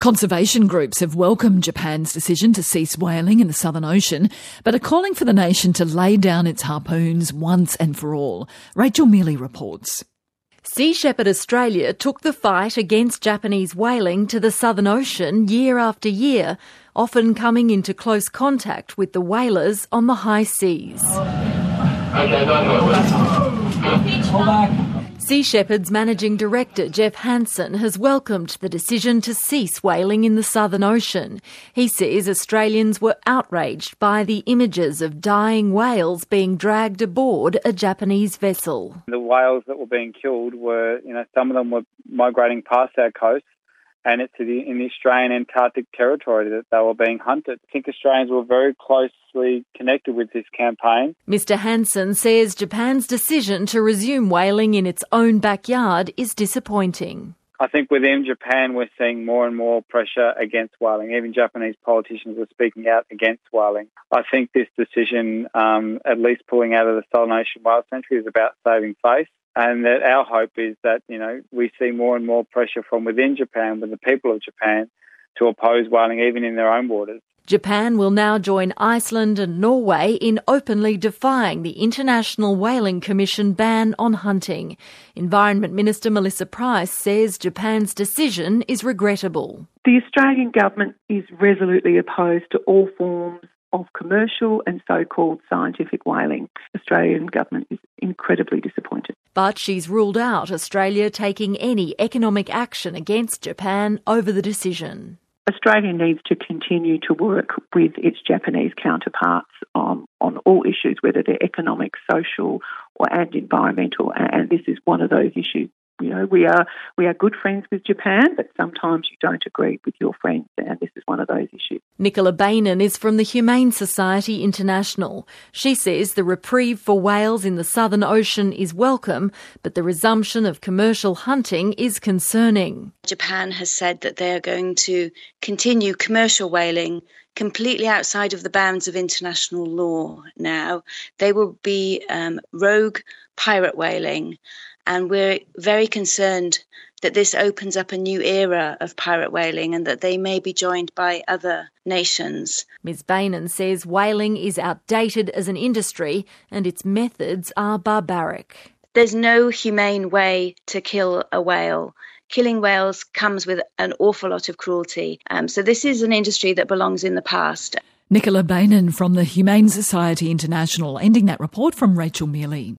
Conservation groups have welcomed Japan's decision to cease whaling in the Southern Ocean, but are calling for the nation to lay down its harpoons once and for all. Rachel Mealy reports. Sea Shepherd Australia took the fight against Japanese whaling to the Southern Ocean year after year, often coming into close contact with the whalers on the high seas. Sea Shepherd's Managing Director Jeff Hansen has welcomed the decision to cease whaling in the Southern Ocean. He says Australians were outraged by the images of dying whales being dragged aboard a Japanese vessel. The whales that were being killed were, some of them were migrating past our coast, and it's in the Australian Antarctic territory that they were being hunted. I think Australians were very closely connected with this campaign. Mr Hansen says Japan's decision to resume whaling in its own backyard is disappointing. I think within Japan we're seeing more and more pressure against whaling. Even Japanese politicians are speaking out against whaling. I think this decision, at least pulling out of the Southern Ocean Whale Sanctuary, is about saving face. And that our hope is that, we see more and more pressure from within Japan, with the people of Japan, to oppose whaling even in their own waters. Japan will now join Iceland and Norway in openly defying the International Whaling Commission ban on hunting. Environment Minister Melissa Price says Japan's decision is regrettable. The Australian government is resolutely opposed to all forms of commercial and so-called scientific whaling. The Australian government is incredibly disappointed. But she's ruled out Australia taking any economic action against Japan over the decision. Australia needs to continue to work with its Japanese counterparts on all issues, whether they're economic, social, and environmental, and this is one of those issues. We are good friends with Japan, but sometimes you don't agree with your friends, and this is one of those issues. Nicola Bainan is from the Humane Society International. She says the reprieve for whales in the Southern Ocean is welcome, but the resumption of commercial hunting is concerning. Japan has said that they are going to continue commercial whaling completely outside of the bounds of international law now. They will be rogue pirate whaling. And we're very concerned that this opens up a new era of pirate whaling and that they may be joined by other nations. Ms Bainan says whaling is outdated as an industry and its methods are barbaric. There's no humane way to kill a whale. Killing whales comes with an awful lot of cruelty. So this is an industry that belongs in the past. Nicola Bainan from the Humane Society International, ending that report from Rachel Mealy.